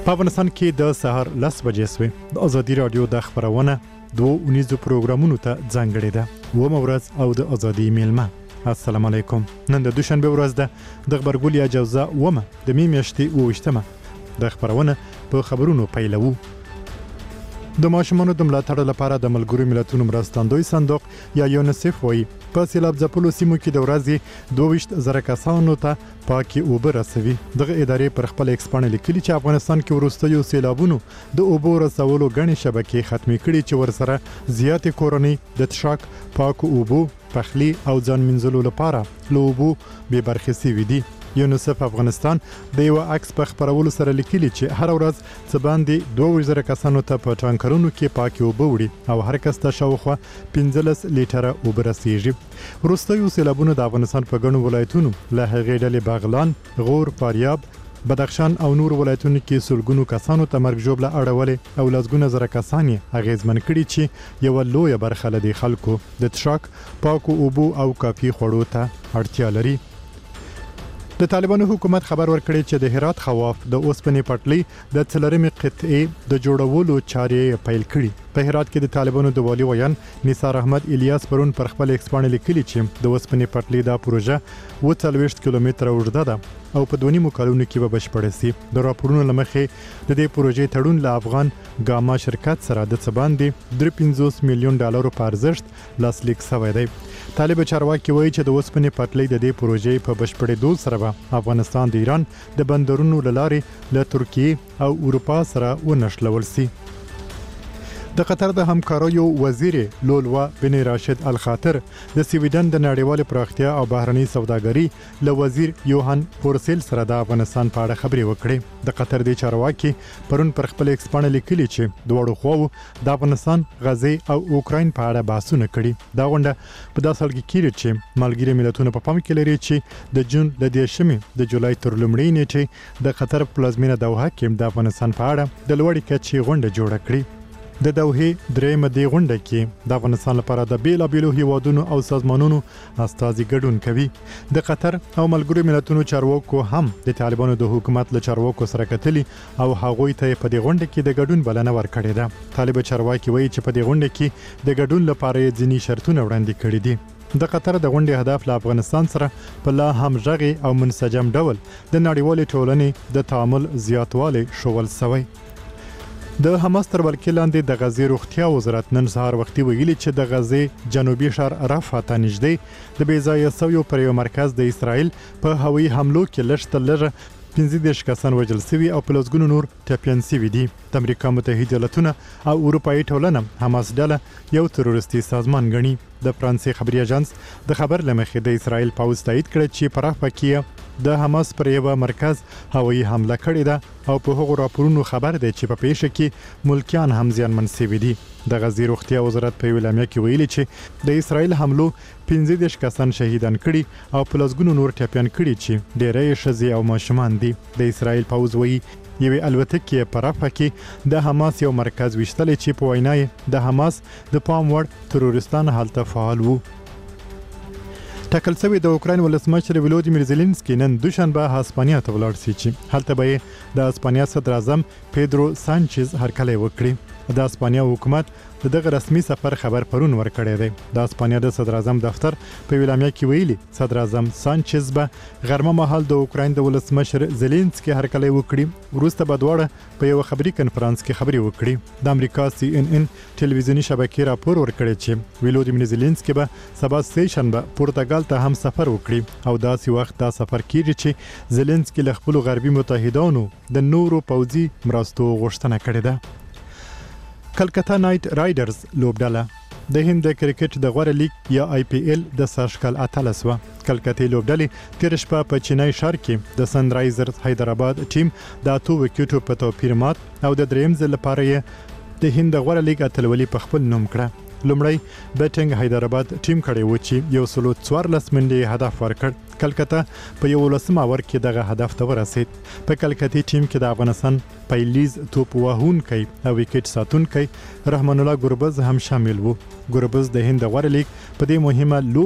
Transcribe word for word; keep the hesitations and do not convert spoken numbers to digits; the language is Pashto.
په افغانستان کې د سهار لس بجې سوې. د ازادي راډیو د خبرونه دوه اونیزو پروګرامونو ته ځانګړې ده. اوومه ورځ او د ازادي میلمه. السلام علیکم. نن د دوشنبه ورځ ده. د غبرګولیا جوزا اومه د می میاشتې اوویشتمه. د خبرونه په خبرونو پیلوو. د ماشومانو د ملاتړ لپاره د ملګرو ملتونو مرستندوی صندوق یا یونیسف وایي په سیلاب ځپلو سیمو کې د ورځې دوه ویشت زره کسانو ته پاکې اوبه رسوي. دغه ادارې پر خپل ایکس پاڼه لیکلي چې افغانستان کې وروستیو سیلابونو د اوبو رسولو ګڼې شبکې ختمې کړي چې ورسره زیاتې کورنۍ د څښاک، پاکو اوبو، پخلي او ځان مینځلو لپاره له اوبو بې برخې سوي دي. یونیسف افغانستان د یو عکس په خپرولو سره لیکلي چې هر ورځ څه باندې دوه ویشت زره کسانو ته په ټانکرونو کې پاکې اوبه وړي او هر کس ته شاوخوا پنځلس لیټره اوبه رسیږي. وروستیو سیلابونو د افغانستان په ګڼو ولایتونو له هغې ډلې بغلان، غور، فاریاب، بدخشان او نور ولایتونو کې سلګونو کسانو ته مرګ ژوبله اړولې او لسګونه زره کسان یې اغیزمن کړي چې یوه لویه برخه له دې خلکو د څښاک، پاکو اوبو او کافي خوړو ته اړتیا لري. د طالبانو حکومت خبر ورکړی چې د هرات خواف د اوسپنې پټلۍ د څلورمې قطعې د جوړولو چارې پیل کړي. په هرات کې د طالبانو د والي ویان نثار احمد الیاس پرون پر خپل ایکس پاڼه لیکلي چې د اوسپنې پټلۍ دا پروژه اووه څلوېښت کیلومتره اوږده ده او په دوه نیمو کلونو کې به بشپړه سي. د راپورونو له مخې د دې پروژې تړون له افغان ګاما شرکت سره د څه باندې درې پنځوس میلیون ډالرو په ارزښت لاسلیک شوی دی. طالب چارواکي وایي چې د اوسپنې پټلۍ د دې پروژې په بشپړېدو سره به افغانستان د ایران د بندرونو له لارې له ترکیې او اروپا سره ونښلول سي. د قطر د همکاریو وزیر لولوا بن راشد الخاطر د سویډن د نړیوالې پراختیا او بهرنۍ سوداګري له وزیر یوهان فورسیل سره د افغانستان په اړه خبرې وکړې. د قطر د چارواکي پرون پر خپل ایکس پاڼه لیکلي چې دواړو خواوو د افغانستان، غزې او اوکراین په اړه بحثونه کړي. دا غونډه په داسې حال کې کیږي چې ملګري ملتونه په پام کې لري چې د جون له دېرشمې د جولای تر لومړۍ نیټې د قطر پلازمینه دوحه کې د افغانستان په اړه د لوړې کچې غونډه جوړه کړي. د دوحې درېیمه دې غونډه کې د افغانستان لپاره د بیلابیلو هیوادونو او سازمانونو استازي ګډون کوي. د قطر او ملګرو ملتونو چارواکو هم د طالبانو د حکومت له چارواکو سره کتلي او هغوی ته په دې غونډه کې د ګډون بلنه ورکړې ده. طالب چارواکي وایي چې په دې غونډه کې د ګډون لپاره یې ځینې شرطونه وړاندې کړي دي. د قطر د غونډې هدف له افغانستان سره په لا همغږي او منسجم ډول د نړیوالې ټولنې د تعامل زیاتوالی ښوول شوی. د حماس تر ولکې لاندې د غزې روغتیا وزارت نن سهار وختي ویلي چې د غزې جنوبي ښار رفح ته نږدې د بې ځایه شویو پر یو مرکز د اسرائیل په هوایي حملو کې لږ تر لږه پنځه دېرش کسان وژل شوي او په لسګونو نور ټپیان شوي دي. د امریکا متحده ایالتونه او اروپایي ټولنه حماس ډله یو تروریستي سازمان ګڼي. د فرانسې خبري اژانس د خبر له مخې د اسرائیل پوځ تایید کړی چې په رفح کې د حماس پر یو مرکز هوایي حمله کړې ده او په هغو راپورونو خبر دی چې په پیښه کې ملکیان هم زیانمن شوي دي. د غزې روغتیا وزارت په یوه اعلامیه کې ویلي چې د اسرائیل حملو پنځه دېرش کسان شهیدان کړي او په لسګونو نور ټپیان کړي چې ډېری یې ښځې او ماشومان دي. د اسرائیل پوځ وایي یوې الوتکې په رفح کې د حماس یو مرکز ویشتلی چې په وینا یې د حماس د پام وړ تروریستان هلته فعال وو. ټاکل شوی د اوکراین ولسمشر ولودیمیر زيلنسکي نن دوشنبه هسپانیا ته ولاړ شي چې هلته به د هسپانیا صدر اعظم پیدرو سانچز هرکلی وکړي. د هسپانیا حکومت دغه رسمي سفر خبر پرون ورکړی دی. د هسپانیا د صدر اعظم دفتر په اعلامیه کې ویلي صدر اعظم سانچز به غرمه مهال د اوکراین د ولسمشر زيلنسکي هرکلی وکړي. وروسته به دواړه په یو خبري کنفرانس کې خبرې وکړي. د امریکا سی ان ان ټلویزیونی شبکې راپور ورکړی چې ولودیمیر زيلنسکي به سبا سه شنبه پرتګال ته هم سفر وکړي او داسې وخت دا سفر کیږي چې زيلنسکي له خپل غربي متحدانو د نورو پوځي مرستو غوښتنه کړې ده. کلکتا نایټ رایډرز لوبډله د هند د کرکټ د غوره لیګ یا آی پی ایل د سرشکل اتلس وه. کلکتې لوبډلې تېره شپه په چینای ښار کې د سن رایزرز حیدرآباد ټیم د اتو وکټو په توپیر مات او د درېیم ځل لپاره یې د هند د غوره لیګ اتلولي په خپل نوم کړه. لومړی بیټینګ حیدرآباد ټیم کړی و چې یو سلو څوارلس منډې هدف ورکړ. کلکتا په یولسم اوور کې دغه هدف ته ورسید. په کلکتې ټیم کې د افغانستان پیلیز توپ وهونکی او وکټ ساتونکی رحمان الله ګربز هم شامل وو. ګربز د هند غوره لیګ په دې مهمه